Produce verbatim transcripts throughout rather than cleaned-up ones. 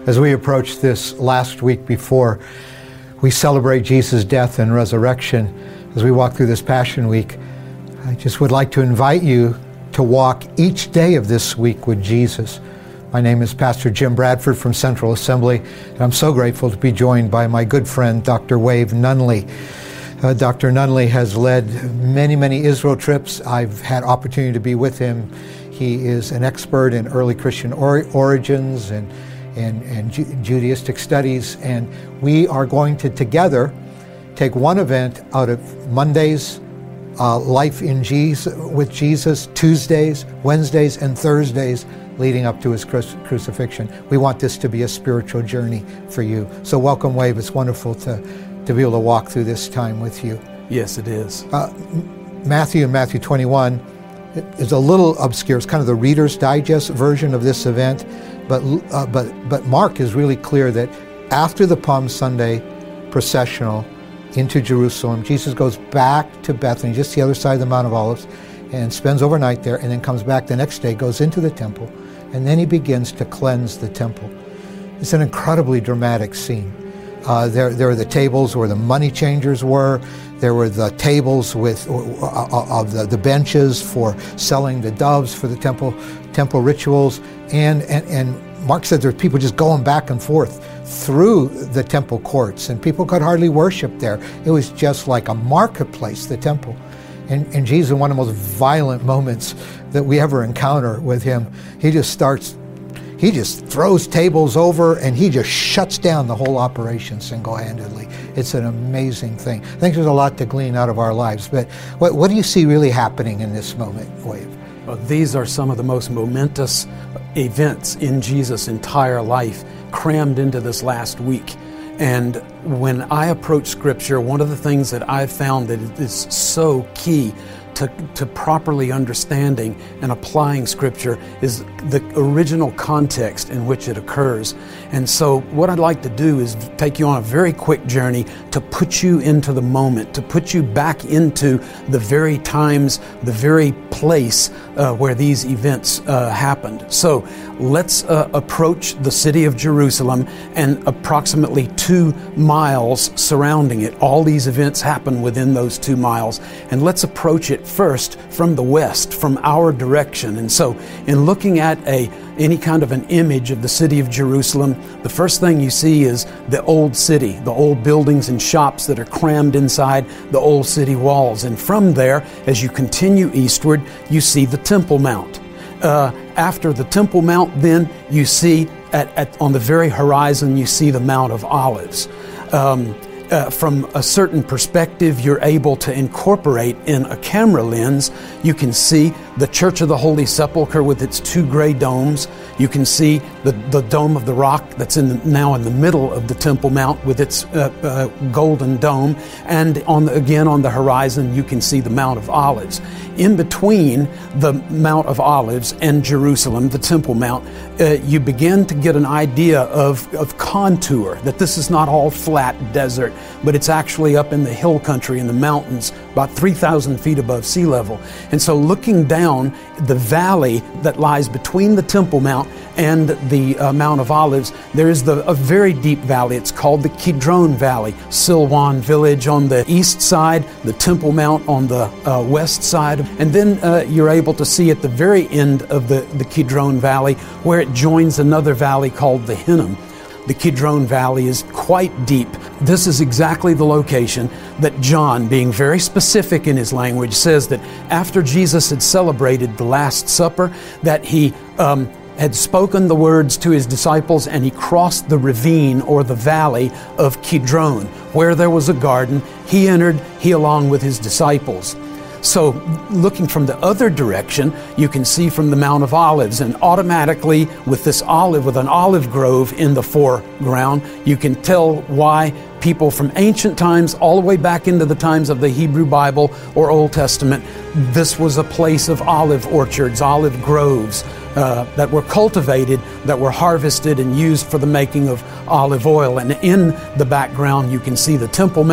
As we approach this last week before we celebrate Jesus' death and resurrection, as we walk through this Passion Week, I just would like to invite you to walk each day of this week with Jesus. My name is Pastor Jim Bradford from Central Assembly, and I'm so grateful to be joined by my good friend, Doctor Wave Nunley. Uh, Doctor Nunley has led many, many Israel trips. I've had opportunity to be with him. He is an expert in early Christian or- origins and and, and Ju- Judaistic studies, and we are going to together take one event out of Monday's uh, Life in Jesus with Jesus, Tuesdays, Wednesdays, and Thursdays leading up to his cru- crucifixion. We want this to be a spiritual journey for you. So welcome, Wave. It's wonderful to, to be able to walk through this time with you. Yes, it is. Uh, Matthew and Matthew twenty-one is a little obscure. It's kind of the Reader's Digest version of this event. But uh, but but Mark is really clear that after the Palm Sunday processional into Jerusalem, Jesus goes back to Bethany, just the other side of the Mount of Olives, and spends overnight there, and then comes back the next day, goes into the temple, and then he begins to cleanse the temple. It's an incredibly dramatic scene. Uh, there, there are the tables where the money changers were. There were the tables with uh, of the, the benches for selling the doves for the temple temple rituals, and, and and Mark said there's people just going back and forth through the temple courts, and people could hardly worship there. It was just like a marketplace, the temple. And, and Jesus, in one of the most violent moments that we ever encounter with him, he just starts. He just throws tables over and he just shuts down the whole operation single-handedly. It's an amazing thing. I think there's a lot to glean out of our lives. But what, what do you see really happening in this moment, Wave? Well, these are some of the most momentous events in Jesus' entire life crammed into this last week. And when I approach Scripture, one of the things that I've found that is so key To, to properly understanding and applying Scripture is the original context in which it occurs. And so what I'd like to do is take you on a very quick journey to put you into the moment, to put you back into the very times, the very place uh, where these events uh, happened. So let's uh, approach the city of Jerusalem and approximately two miles surrounding it. All these events happen within those two miles. And let's approach it first from the west, from our direction. And so in looking at a any kind of an image of the city of Jerusalem, the first thing you see is the old city, the old buildings and shops that are crammed inside the old city walls. And from there, as you continue eastward, you see the Temple Mount. Uh, after the Temple Mount, then you see at, at on the very horizon, you see the Mount of Olives. Um, Uh, from a certain perspective, you're able to incorporate in a camera lens. You can see the Church of the Holy Sepulchre with its two gray domes. You can see the, the Dome of the Rock that's in the, now in the middle of the Temple Mount with its uh, uh, golden dome. And on the, again on the horizon, you can see the Mount of Olives. In between the Mount of Olives and Jerusalem, the Temple Mount, uh, you begin to get an idea of, of contour, that this is not all flat desert, but it's actually up in the hill country in the mountains, about three thousand feet above sea level. And so looking down the valley that lies between the Temple Mount and the uh, Mount of Olives, there is the, a very deep valley. It's called the Kidron Valley. Silwan village on the east side, the Temple Mount on the uh, west side. And then uh, you're able to see at the very end of the, the Kidron Valley where it joins another valley called the Hinnom. The Kidron Valley is quite deep. This is exactly the location that John, being very specific in his language, says that after Jesus had celebrated the Last Supper, that he um, had spoken the words to his disciples, and he crossed the ravine or the valley of Kidron, where there was a garden. He entered, he along with his disciples. So looking from the other direction, you can see from the Mount of Olives, and automatically with this olive, with an olive grove in the foreground, you can tell why people from ancient times all the way back into the times of the Hebrew Bible or Old Testament, this was a place of olive orchards, olive groves uh, that were cultivated, that were harvested and used for the making of olive oil. And in the background, you can see the Temple Mount,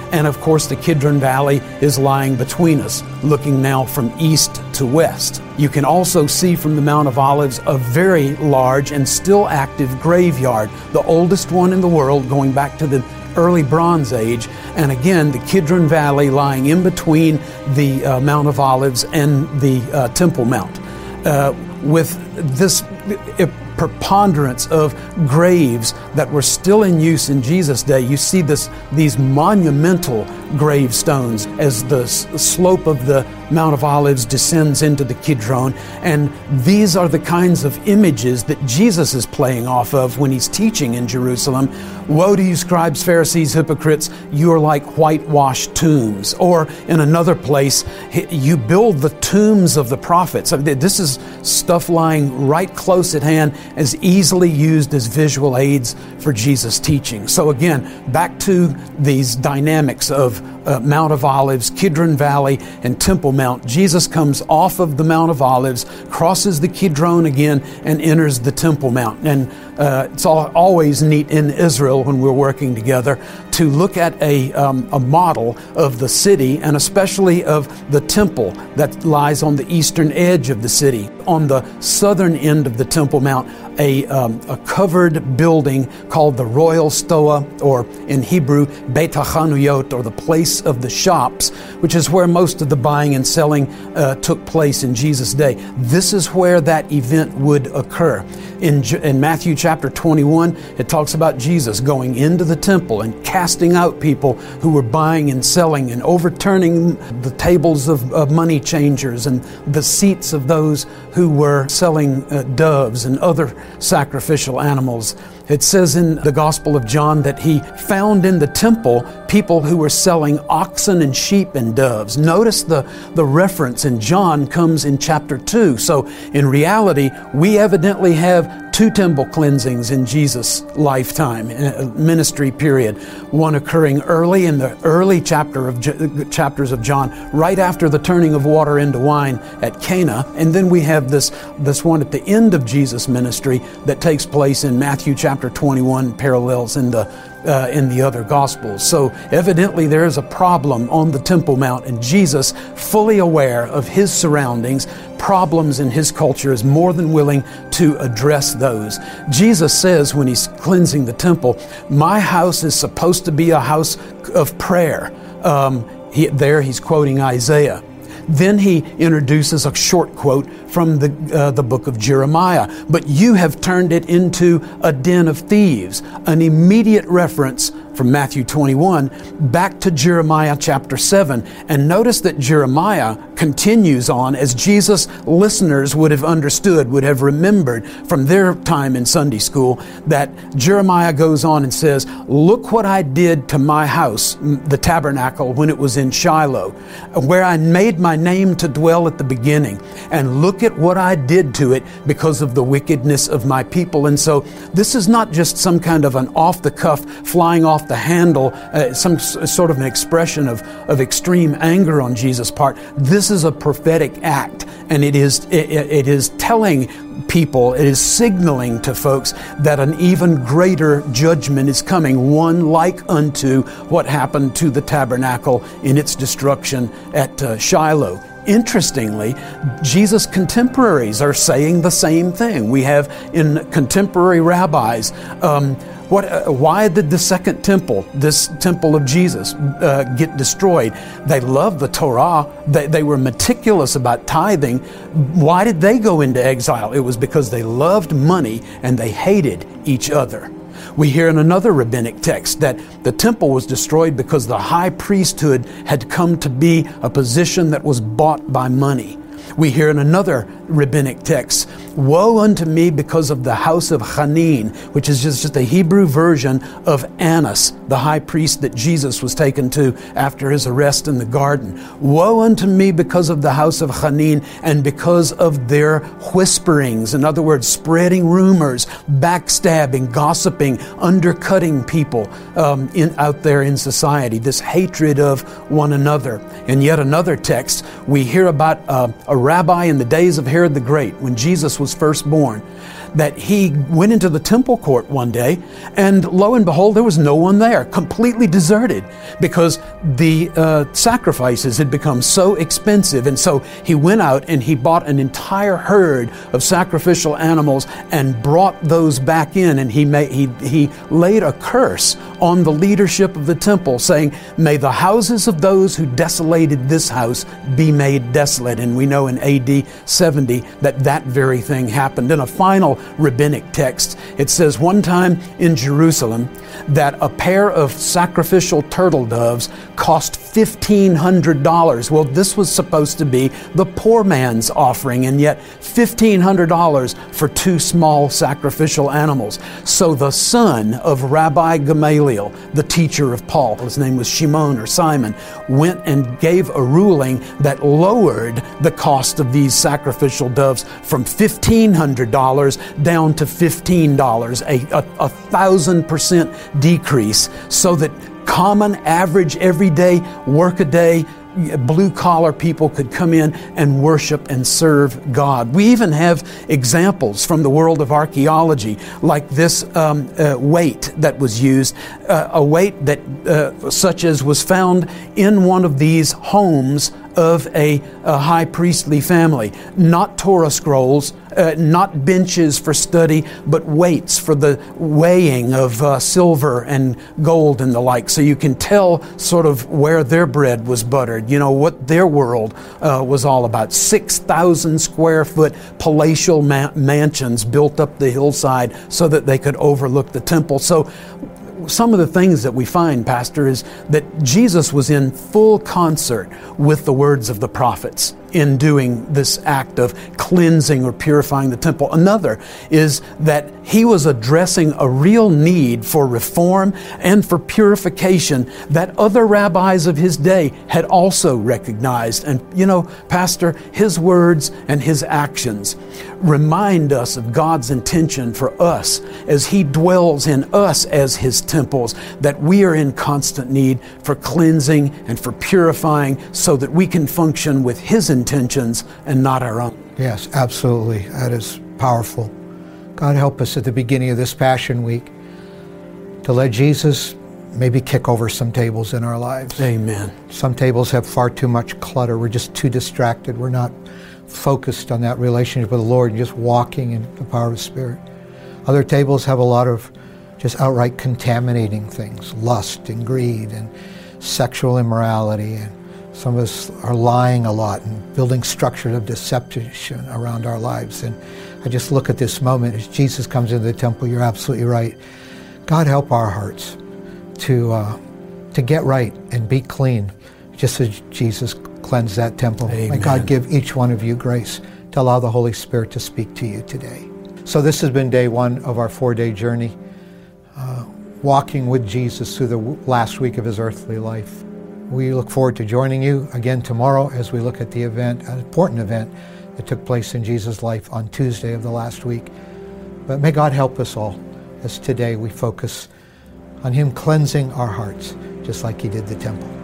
And of course, the Kidron Valley is lying between us, looking now from east to west. You can also see from the Mount of Olives a very large and still active graveyard, the oldest one in the world, going back to the early Bronze Age. And again, the Kidron Valley lying in between the uh, Mount of Olives and the uh, Temple Mount. Uh, with this preponderance of graves that were still in use in Jesus' day, you see this these monumental gravestones as the s- slope of the Mount of Olives descends into the Kidron. And these are the kinds of images that Jesus is playing off of when he's teaching in Jerusalem. Woe to you, scribes, Pharisees, hypocrites, you are like whitewashed tombs. Or in another place, you build the tombs of the prophets. This is stuff lying right close at hand, as easily used as visual aids for Jesus' teaching. So again, back to these dynamics of uh, Mount of Olives, Kidron Valley, and Temple Mount. Jesus comes off of the Mount of Olives, crosses the Kidron again, and enters the Temple Mount. And uh, it's all, always neat in Israel when we're working together to look at a, um, a model of the city, and especially of the temple that lies on the eastern edge of the city. On the southern end of the Temple Mount, a, um, a covered building called the Royal Stoa, or in Hebrew, Beit HaChanuyot, or the place of the shops, which is where most of the buying and selling uh, took place in Jesus' day. This is where that event would occur. In, in Matthew chapter twenty-one, it talks about Jesus going into the temple and casting out people who were buying and selling and overturning the tables of, of money changers and the seats of those who were selling uh, doves and other sacrificial animals. It says in the Gospel of John that he found in the temple people who were selling oxen and sheep and doves. Notice the, the reference in John comes in chapter two. So in reality, we evidently have two temple cleansings in Jesus' lifetime, ministry period. One occurring early in the early chapter of chapters of John, right after the turning of water into wine at Cana. And then we have this, this one at the end of Jesus' ministry that takes place in Matthew chapter twenty-one, parallels in the Uh, in the other Gospels. So evidently there is a problem on the Temple Mount, and Jesus, fully aware of his surroundings, problems in his culture, is more than willing to address those. Jesus says when he's cleansing the temple, my house is supposed to be a house of prayer. Um, he, there he's quoting Isaiah. Then he introduces a short quote from the uh, the book of Jeremiah. But you have turned it into a den of thieves. An immediate reference from Matthew twenty-one back to Jeremiah chapter seven. And notice that Jeremiah continues on, as Jesus' listeners would have understood, would have remembered from their time in Sunday school, that Jeremiah goes on and says, look what I did to my house, the tabernacle, when it was in Shiloh, where I made my name to dwell at the beginning. And look at what I did to it because of the wickedness of my people. And so this is not just some kind of an off-the-cuff, flying off the handle, uh, some s- sort of an expression of, of extreme anger on Jesus' part. This is a prophetic act, and it is it, it is telling people, it is signaling to folks that an even greater judgment is coming, one like unto what happened to the tabernacle in its destruction at uh, Shiloh. Interestingly, Jesus' contemporaries are saying the same thing. We have in contemporary rabbis, um, what, uh, why did the second temple, this temple of Jesus, uh, get destroyed? They loved the Torah. They, they were meticulous about tithing. Why did they go into exile? It was because they loved money and they hated each other. We hear in another rabbinic text that the temple was destroyed because the high priesthood had come to be a position that was bought by money. We hear in another rabbinic text, woe unto me because of the house of Hanin, which is just, just a Hebrew version of Annas, the high priest that Jesus was taken to after his arrest in the garden. Woe unto me because of the house of Hanin and because of their whisperings. In other words, spreading rumors, backstabbing, gossiping, undercutting people um, in, out there in society, this hatred of one another. In yet another text, we hear about uh, a rabbi in the days of Herod the Great, when Jesus was first born, that he went into the temple court one day, and lo and behold, there was no one there, completely deserted, because the uh, sacrifices had become so expensive. And so he went out and he bought an entire herd of sacrificial animals and brought those back in, and he made, he he laid a curse on the leadership of the temple, saying, "May the houses of those who desolated this house be made desolate." And we know in A D seventy that that very thing happened. In a final rabbinic text, it says one time in Jerusalem that a pair of sacrificial turtle doves cost fifteen hundred dollars. Well, this was supposed to be the poor man's offering, and yet fifteen hundred dollars for two small sacrificial animals. So the son of Rabbi Gamaliel, the teacher of Paul, his name was Shimon or Simon, went and gave a ruling that lowered the cost of these sacrificial doves from fifteen hundred dollars down to fifteen dollars, a, a, a thousand percent decrease, so that common, average, everyday, work-a-day, blue-collar people could come in and worship and serve God. We even have examples from the world of archaeology, like this um, uh, weight that was used, uh, a weight that uh, such as was found in one of these homes of a, a high priestly family. Not Torah scrolls, uh, not benches for study, but weights for the weighing of uh, silver and gold and the like. So you can tell sort of where their bread was buttered, you know, what their world uh, was all about. six thousand square foot palatial ma- mansions built up the hillside so that they could overlook the temple. So some of the things that we find, Pastor, is that Jesus was in full concert with the words of the prophets in doing this act of cleansing or purifying the temple. Another is that he was addressing a real need for reform and for purification that other rabbis of his day had also recognized. And, you know, Pastor, his words and his actions remind us of God's intention for us as he dwells in us as his temples, that we are in constant need for cleansing and for purifying so that we can function with his intentions and not our own. Yes, absolutely. That is powerful. God help us at the beginning of this Passion Week to let Jesus maybe kick over some tables in our lives. Amen. Some tables have far too much clutter. We're just too distracted. We're not focused on that relationship with the Lord and just walking in the power of the Spirit. Other tables have a lot of just outright contaminating things, lust and greed and sexual immorality, and some of us are lying a lot and building structures of deception around our lives. And I just look at this moment as Jesus comes into the temple. You're absolutely right. God help our hearts to uh, to get right and be clean, just as Jesus cleansed that temple. Amen. May God give each one of you grace to allow the Holy Spirit to speak to you today. So this has been day one of our four-day journey, uh, walking with Jesus through the last week of his earthly life. We look forward to joining you again tomorrow as we look at the event, an important event that took place in Jesus' life on Tuesday of the last week. But may God help us all as today we focus on him cleansing our hearts just like he did the temple.